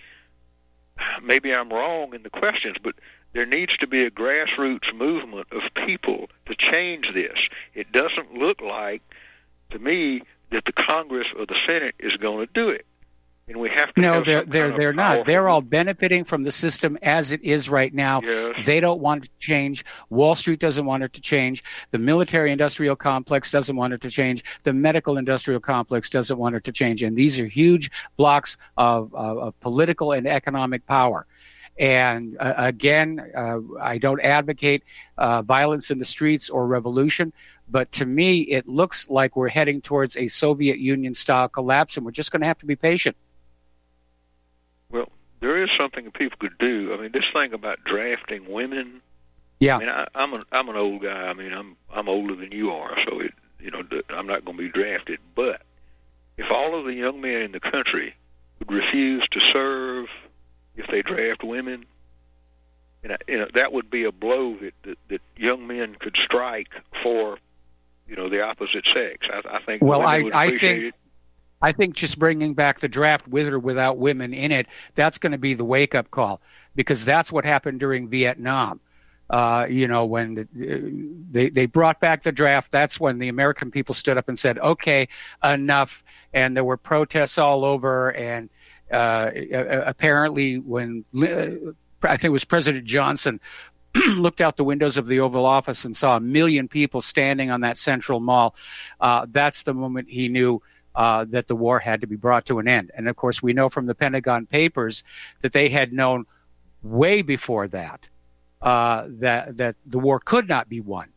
I'm wrong in the questions, but there needs to be a grassroots movement of people to change this. It doesn't look like, to me, that the Congress or the Senate is going to do it. And we have to. No, they're not. They're all benefiting from the system as it is right now. Yes. They don't want it to change. Wall Street doesn't want it to change. The military-industrial complex doesn't want it to change. The medical-industrial complex doesn't want it to change. And these are huge blocks of political and economic power. And again, I don't advocate violence in the streets or revolution, but to me, it looks like we're heading towards a Soviet Union-style collapse, and we're just going to have to be patient. Well, there is something that people could do. I mean, this thing about drafting women. Yeah. I mean, I'm an old guy. I mean, I'm older than you are, so I'm not going to be drafted. But if all of the young men in the country would refuse to serve if they draft women, that would be a blow that young men could strike for, the opposite sex. I think. Well, women would appreciate it. I think just bringing back the draft with or without women in it, that's going to be the wake-up call, because that's what happened during Vietnam. When they brought back the draft, that's when the American people stood up and said, okay, enough. And there were protests all over. And apparently when I think it was President Johnson looked out the windows of the Oval Office and saw 1 million people standing on that Central Mall, that's the moment he knew that the war had to be brought to an end. And, of course, we know from the Pentagon Papers that they had known way before that that the war could not be won.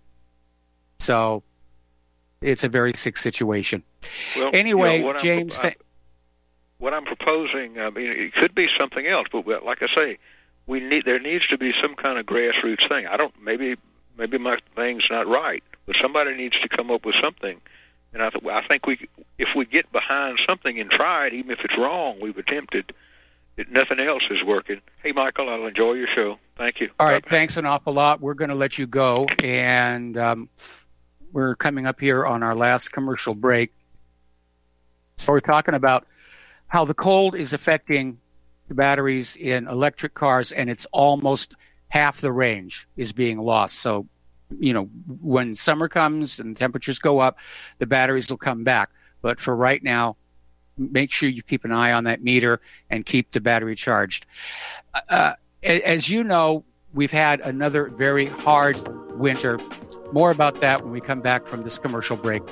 So it's a very sick situation. Well, anyway, James... what I'm proposing, I mean, it could be something else, but like I say, there needs to be some kind of grassroots thing. Maybe my thing's not right, but somebody needs to come up with something. And I think if we get behind something and try it, even if it's wrong, we've attempted, nothing else is working. Hey, Michael, I'll enjoy your show. Thank you. All right, thanks an awful lot. We're going to let you go, and we're coming up here on our last commercial break. So we're talking about how the cold is affecting the batteries in electric cars, and it's almost half the range is being lost. So, when summer comes and temperatures go up, the batteries will come back. But for right now, make sure you keep an eye on that meter and keep the battery charged. As you know, we've had another very hard winter. More about that when we come back from this commercial break.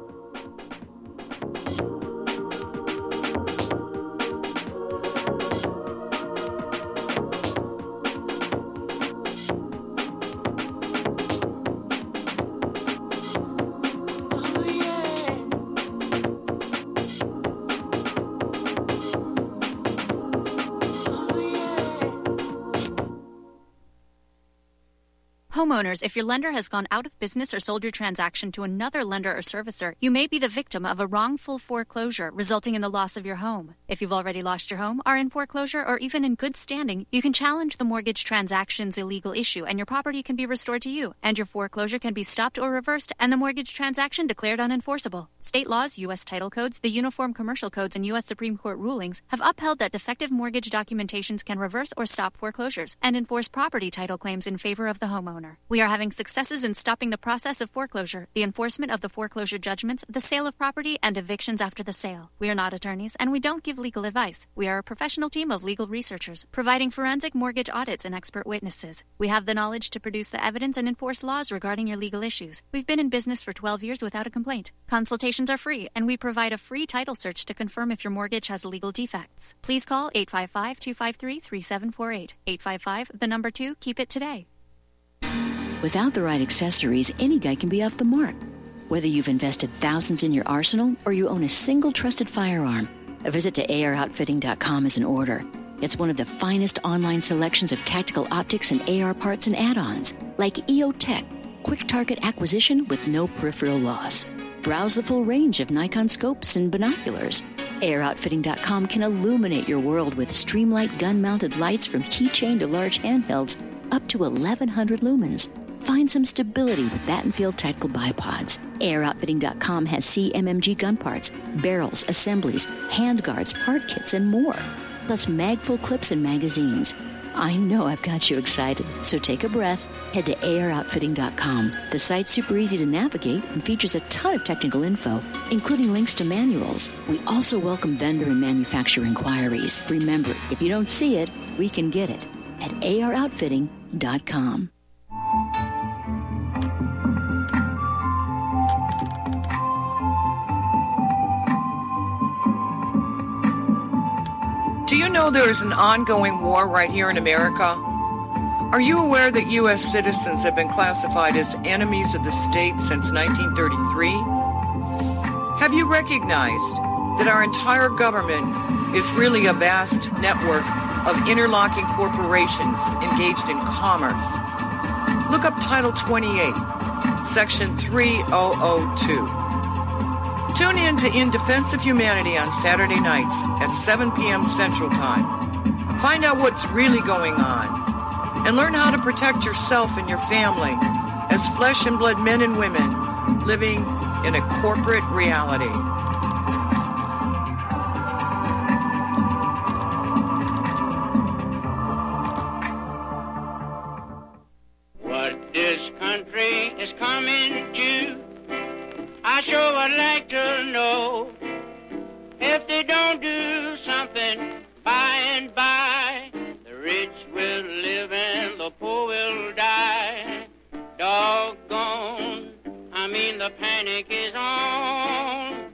Homeowners, if your lender has gone out of business or sold your transaction to another lender or servicer, you may be the victim of a wrongful foreclosure, resulting in the loss of your home. If you've already lost your home, are in foreclosure, or even in good standing, you can challenge the mortgage transaction's illegal issue, and your property can be restored to you, and your foreclosure can be stopped or reversed, and the mortgage transaction declared unenforceable. State laws, U.S. title codes, the Uniform Commercial Codes, and U.S. Supreme Court rulings have upheld that defective mortgage documentations can reverse or stop foreclosures and enforce property title claims in favor of the homeowner. We are having successes in stopping the process of foreclosure, the enforcement of the foreclosure judgments, the sale of property, and evictions after the sale. We are not attorneys, and we don't give legal advice. We are a professional team of legal researchers, providing forensic mortgage audits and expert witnesses. We have the knowledge to produce the evidence and enforce laws regarding your legal issues. We've been in business for 12 years without a complaint. Consultations are free, and we provide a free title search to confirm if your mortgage has legal defects. Please call 855-253-3748. 855, 2, keep it today. Without the right accessories, any guy can be off the mark. Whether you've invested thousands in your arsenal or you own a single trusted firearm, a visit to AROutfitting.com is in order. It's one of the finest online selections of tactical optics and AR parts and add-ons, like EOTech, quick target acquisition with no peripheral loss. Browse the full range of Nikon scopes and binoculars. AROutfitting.com can illuminate your world with Streamlight gun-mounted lights from keychain to large handhelds, up to 1,100 lumens. Find some stability with Battenfield Tactical Bipods. AirOutfitting.com has CMMG gun parts, barrels, assemblies, handguards, part kits, and more. Plus mag-full clips and magazines. I know I've got you excited, so take a breath. Head to AirOutfitting.com. The site's super easy to navigate and features a ton of technical info, including links to manuals. We also welcome vendor and manufacturer inquiries. Remember, if you don't see it, we can get it at AirOutfitting.com. Do you know there is an ongoing war right here in America? Are you aware that U.S. citizens have been classified as enemies of the state since 1933? Have you recognized that our entire government is really a vast network of interlocking corporations engaged in commerce? Look up Title 28, Section 3002. Tune in to In Defense of Humanity on Saturday nights at 7 p.m. Central Time. Find out what's really going on and learn how to protect yourself and your family as flesh and blood men and women living in a corporate reality. What this country is coming to, I sure would like to know. If they don't do something by and by, the rich will live and the poor will die. Doggone, I mean the panic is on.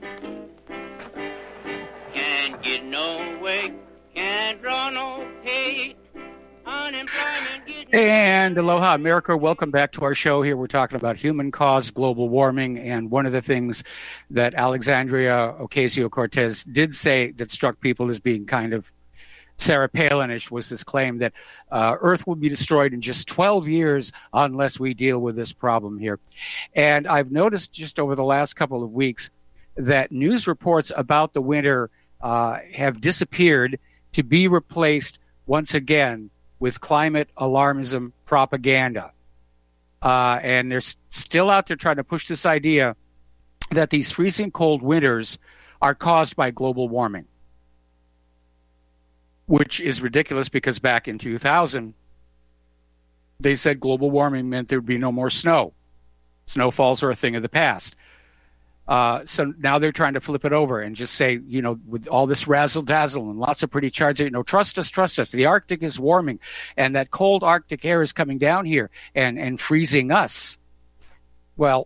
Can't get no way, can't draw no pay. Unemployment getting... And aloha, America. Welcome back to our show. Here we're talking about human-caused global warming, and one of the things that Alexandria Ocasio-Cortez did say that struck people as being kind of Sarah Palin-ish was this claim that Earth will be destroyed in just 12 years unless we deal with this problem here. And I've noticed just over the last couple of weeks that news reports about the winter have disappeared, to be replaced once again with climate alarmism propaganda. And they're still out there trying to push this idea that these freezing cold winters are caused by global warming, which is ridiculous because back in 2000, they said global warming meant there would be no more snow. Snowfalls are a thing of the past. So now they're trying to flip it over and just say, with all this razzle-dazzle and lots of pretty charts, trust us. The Arctic is warming, and that cold Arctic air is coming down here and freezing us. Well,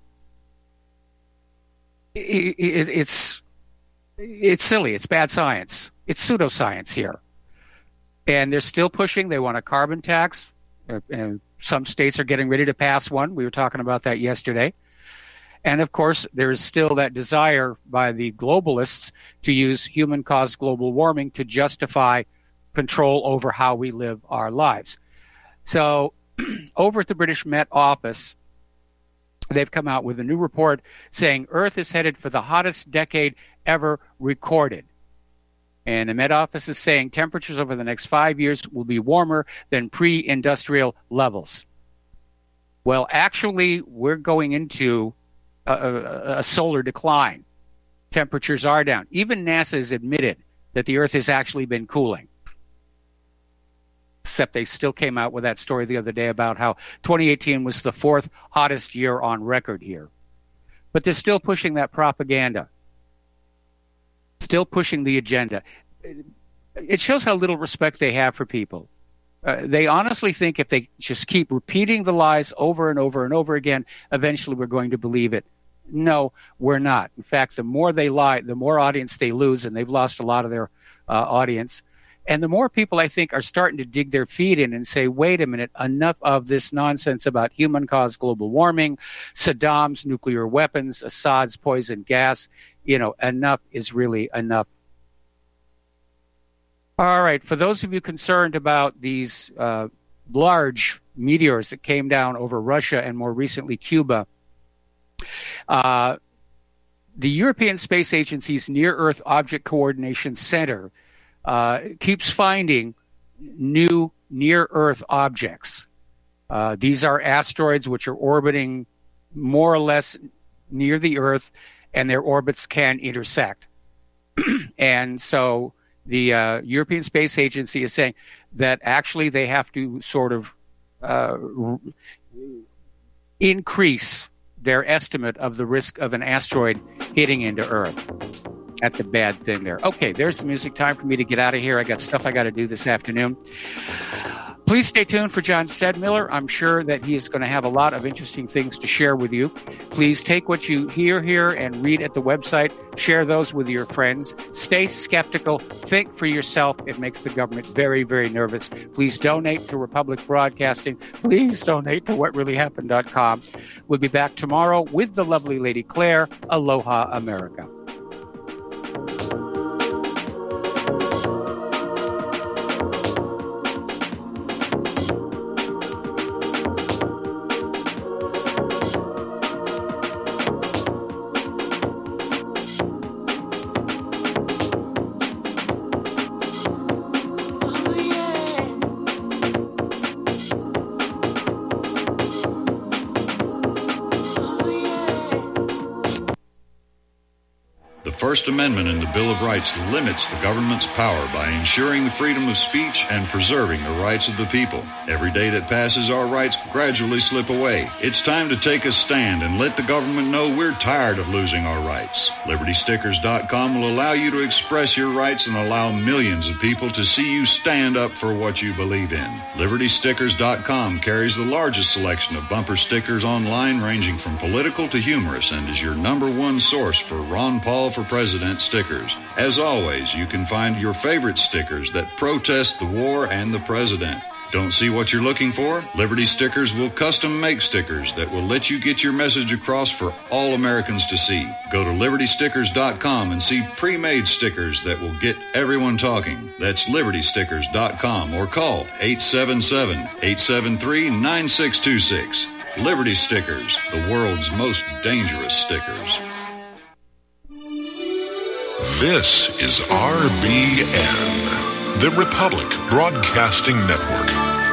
it's silly. It's bad science. It's pseudoscience here. And they're still pushing. They want a carbon tax. And some states are getting ready to pass one. We were talking about that yesterday. And, of course, there is still that desire by the globalists to use human-caused global warming to justify control over how we live our lives. So over at the British Met Office, they've come out with a new report saying Earth is headed for the hottest decade ever recorded. And the Met Office is saying temperatures over the next 5 years will be warmer than pre-industrial levels. Well, actually, we're going into a solar decline. Temperatures are down. Even NASA has admitted that the Earth has actually been cooling. Except they still came out with that story the other day about how 2018 was the fourth hottest year on record here. But they're still pushing that propaganda. Still pushing the agenda. It shows how little respect they have for people. They honestly think if they just keep repeating the lies over and over and over again, eventually we're going to believe it. No, we're not. In fact, the more they lie, the more audience they lose, and they've lost a lot of their audience. And the more people, I think, are starting to dig their feet in and say, wait a minute, enough of this nonsense about human-caused global warming, Saddam's nuclear weapons, Assad's poison gas. Enough is really enough. All right, for those of you concerned about these large meteors that came down over Russia and more recently Cuba, the European Space Agency's Near-Earth Object Coordination Center keeps finding new near-Earth objects. These are asteroids which are orbiting more or less near the Earth, and their orbits can intersect. And so the European Space Agency is saying that actually they have to sort of increase their estimate of the risk of an asteroid hitting into Earth. That's a bad thing there. Okay, there's the music. Time for me to get out of here. I got stuff I got to do this afternoon. Please stay tuned for John Stedmiller. I'm sure that he is going to have a lot of interesting things to share with you. Please take what you hear here and read at the website. Share those with your friends. Stay skeptical. Think for yourself. It makes the government very, very nervous. Please donate to Republic Broadcasting. Please donate to whatreallyhappened.com. We'll be back tomorrow with the lovely Lady Claire. Aloha, America. The First Amendment in the Bill of Rights limits the government's power by ensuring the freedom of speech and preserving the rights of the people. Every day that passes, our rights gradually slip away. It's time to take a stand and let the government know we're tired of losing our rights. LibertyStickers.com will allow you to express your rights and allow millions of people to see you stand up for what you believe in. LibertyStickers.com carries the largest selection of bumper stickers online, ranging from political to humorous, and is your #1 source for Ron Paul for President stickers. As always, you can find your favorite stickers that protest the war and the president. Don't see what you're looking for? Liberty Stickers will custom make stickers that will let you get your message across for all Americans to see. Go to LibertyStickers.com and see pre-made stickers that will get everyone talking. That's LibertyStickers.com or call 877-873-9626. Liberty Stickers, the world's most dangerous stickers. This is RBN, The Republic Broadcasting Network.